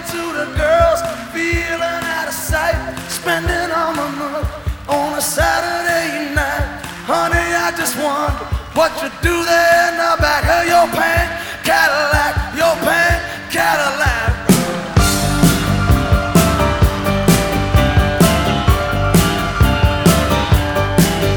to the girls, feeling out of sight, spending all my money on a Saturday night. Honey, I just wonder what you do there